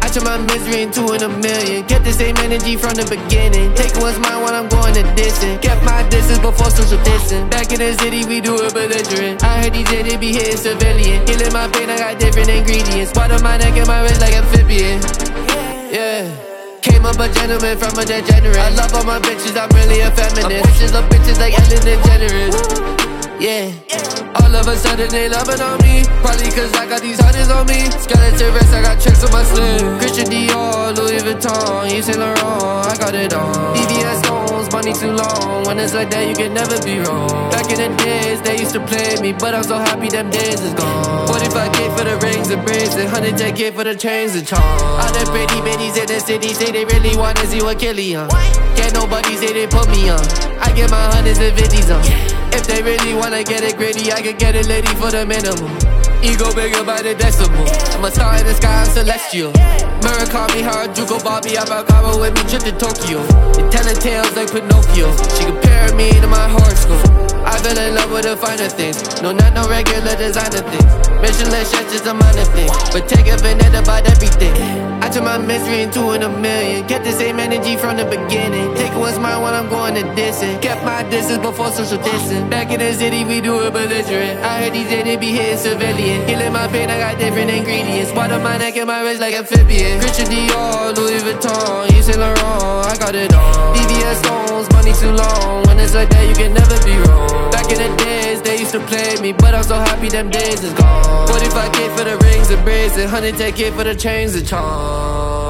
I turn my misery into $1 million. Kept the same energy from the beginning. Take what's mine when I'm going to distance. Kept my distance before social distance. Back in the city, we do it belligerent. I heard these they be hitting civilian. Healing my pain, I got different ingredients. Water my neck and my wrist like amphibian. Yeah. Came up a gentleman from a degenerate. I love all my bitches, I'm really a feminist. Bitches love bitches like Ellen DeGeneres. Yeah. All of a sudden they loving on me. Probably cause I got these hundreds on me. Skeleton wrist, I got checks on my sleeve. Christian Dior, Louis Vuitton, Yves Saint Laurent, I got it all. VVS stones, money too long. When it's like that, you can never be wrong. Back in the days, they used to play me, but I'm so happy them days is gone. 45K for the rings and bracelets, 110K for the chains and charms. All the pretty bitties in the city say they really wanna see what Kelly on. Can't nobody say they put me on. I get my hundreds and fifties on. If they really wanna get it gritty, I can get it lady for the minimum. Ego bigger by the decimal. I'm a star in the sky, I'm celestial. Mirror call me Harajuku Bobby, I'm out Cabo with me, trip to Tokyo. They telling tales like Pinocchio. She comparing me to my horoscope. I fell in love with the finer things. No, not no regular designer things. Michelin chefs is a minor thing, but take a vendetta about everything. I turn my misery into $1 million. Kept the same energy from the beginning. Take what's mine when I'm going to distance. Kept my distance before social distance. Back in the city, we do it belligerent. I heard these they be hitting civilian. Healing my pain, I got different ingredients. Water my neck and my wrist like amphibian. Christian Dior, Louis Vuitton, Yves Saint Laurent, I got it all. VVS stones, money too long. When it's like that, you can never be wrong. Back in the days, they used to play me, but I'm so happy them days is gone. 45K for the rings and bracelets, 110K for the chains and charms.